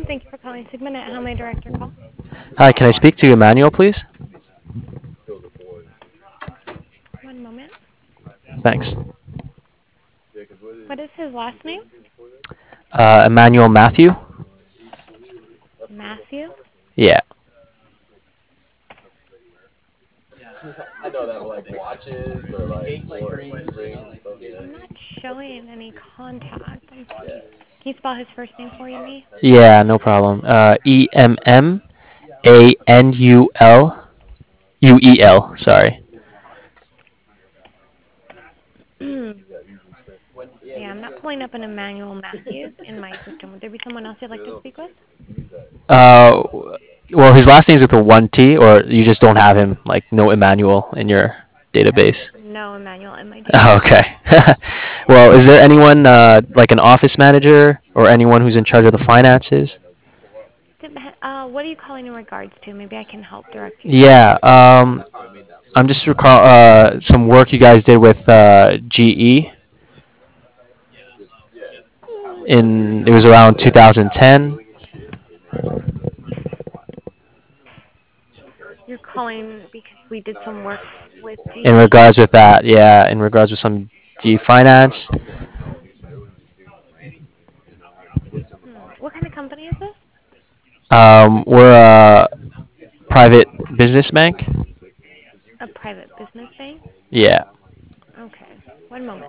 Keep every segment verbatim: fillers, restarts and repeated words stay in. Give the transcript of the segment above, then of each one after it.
Thank you for calling Sigmanet. How may I direct your call? Hi, can I speak to Emmanuel, please? One moment. Thanks. What is his last name? Uh, Emmanuel Matthew? Matthew? Yeah. I'm not showing any contact. I'm sorry. Can you spell his first name for me? Yeah, no problem. Uh, E M M A N U L U E L. Sorry. Yeah, I'm not pulling up an Emmanuel Matthews in my system. Would there be someone else you'd like to speak with? Uh, well, his last name's with a one T, or you just don't have him, like no Emmanuel in your database. No Emmanuel in my Oh, database. okay. Well, is there anyone uh, like an office manager or anyone who's in charge of the finances? Uh, what are you calling in regards to? Maybe I can help direct you there. Yeah. Um, I'm just recall uh, some work you guys did with uh, G E in it was around two thousand ten. You're calling because we did some work with In G E. regards with that, yeah, in regards with some G E finance. Hmm. What kind of company is this? Um, we're a private business bank. A private business bank? Yeah. Okay. One moment.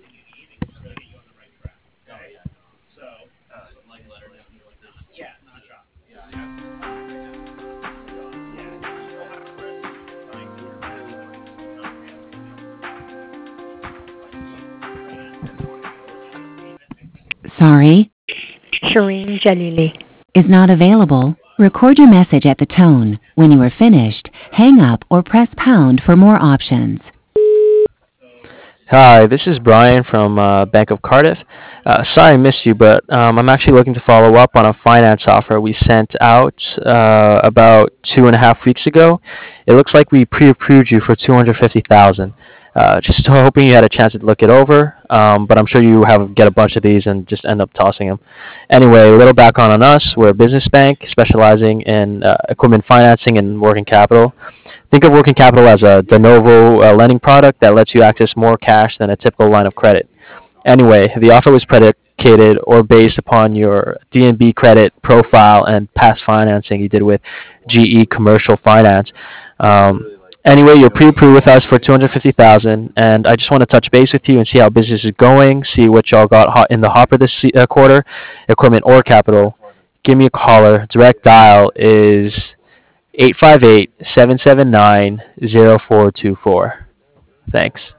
Sorry, Shireen Jalili. is not available. Record your message at the tone. When you are finished, hang up or press pound for more options. Hi, this is Brian from uh, Bank of Cardiff. Uh, sorry I missed you, but um, I'm actually looking to follow up on a finance offer we sent out uh, about two and a half weeks ago. It looks like we pre-approved you for two hundred fifty thousand. Uh, just hoping you had a chance to look it over, um, but I'm sure you have get a bunch of these and just end up tossing them. Anyway, a little background on us: we're a business bank specializing in uh, equipment financing and working capital. Think of working capital as a de novo uh, lending product that lets you access more cash than a typical line of credit. Anyway, the offer was predicated or based upon your D N B credit profile and past financing you did with G E Commercial Finance. Um, anyway, you're pre-approved with us for two hundred fifty thousand, and I just want to touch base with you and see how business is going, see what y'all got hot in the hopper this uh, quarter, equipment or capital. Give me a caller. Direct dial is eight five eight, seven seven nine, zero four two four. Thanks.